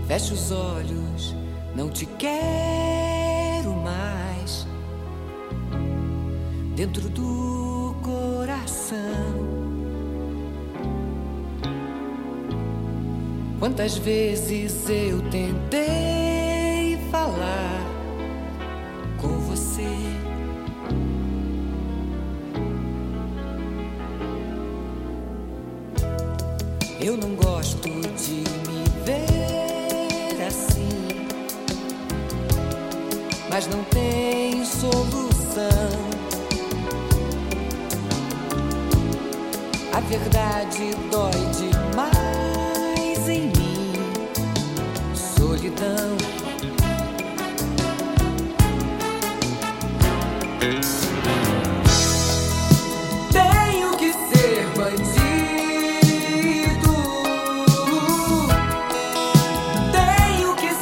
Fecha os olhos, não te quero mais dentro do coração. Quantas vezes eu tentei falar com você, eu não gosto de me ver assim, mas não tem solução. A verdade dói de